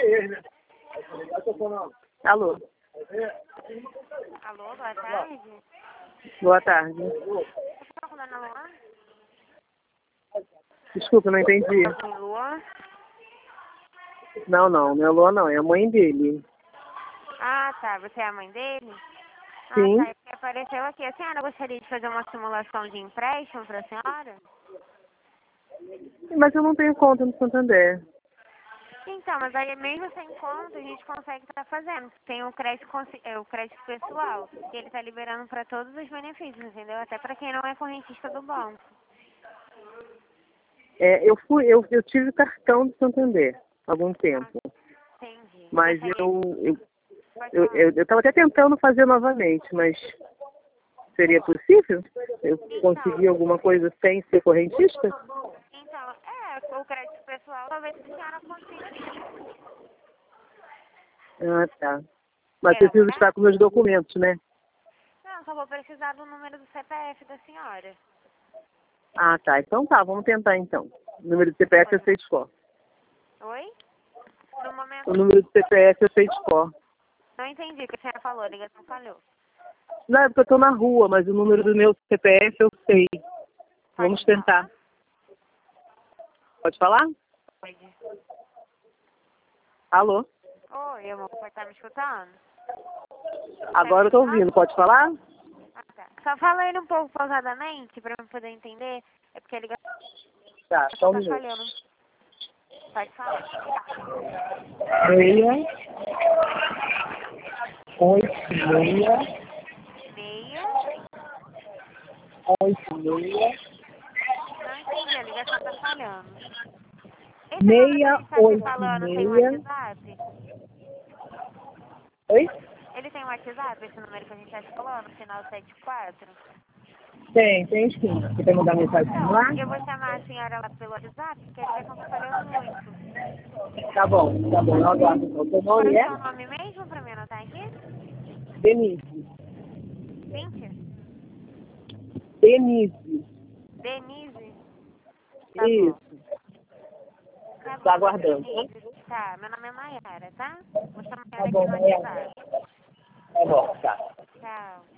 Alô? Alô, boa tarde. Boa tarde. Você está falando na Luan? Desculpa, não entendi. Luan? Não, não é Luan, não. É a mãe dele. Ah, tá. Você é a mãe dele? Sim. Ah, tá. Porque apareceu aqui. A senhora gostaria de fazer uma simulação de empréstimo para a senhora? Mas eu não tenho conta no Santander. Então, mas aí mesmo sem conta a gente consegue estar fazendo. Tem o crédito, o crédito pessoal, que ele está liberando para todos os benefícios, entendeu? Até para quem não é correntista do banco. Eu tive cartão do Santander há algum tempo. Entendi. Mas Gostaria... eu estava até tentando fazer novamente, mas seria possível eu conseguir alguma coisa sem ser correntista? Então, o crédito pessoal talvez a senhora consiga sim. Ah, tá. Mas Quer preciso olhar? estar com meus documentos, né? Não, só vou precisar do número do CPF da senhora. Ah, tá. Então tá, vamos tentar então. O número do CPF eu sei de cor. Oi? No momento... O número do CPF eu sei de cor. Não entendi o que a senhora falou, a ligação falhou. Não, é porque eu tô na rua, mas o número do meu CPF eu sei. Vamos tentar. Pode falar? Pode. Alô? Oi, amor, pode estar me escutando? Agora eu tô ouvindo. Pode falar? Ah, tá. Só fala ele um pouco pausadamente pra eu poder entender. É porque a ligação Tá, só um tá minuto. falhando. Pode falar. 686 Meia. 86 Não entendi, a ligação tá falhando. Esse número que a gente tá se falando tem um 686. WhatsApp? Oi? Ele tem um WhatsApp, esse número que a gente tá se falando, final 74? Tem sim. Você quer mandar mensagem Então, lá? eu vou chamar a senhora lá pelo WhatsApp, porque a ligação tá falhando muito. Tá bom, eu aguardo. O seu Qual é nome o é? seu nome mesmo pra me anotar aqui? Denise. Cíntia? Denise. Denise? Tá bom. Isso. Tá Tá bom, dona aguardando, tá? Denise. Tá, meu nome é Mayara, tá? Vou chamar Tá ela aqui bom, no Maria. WhatsApp. Tá bom, tá. Tchau.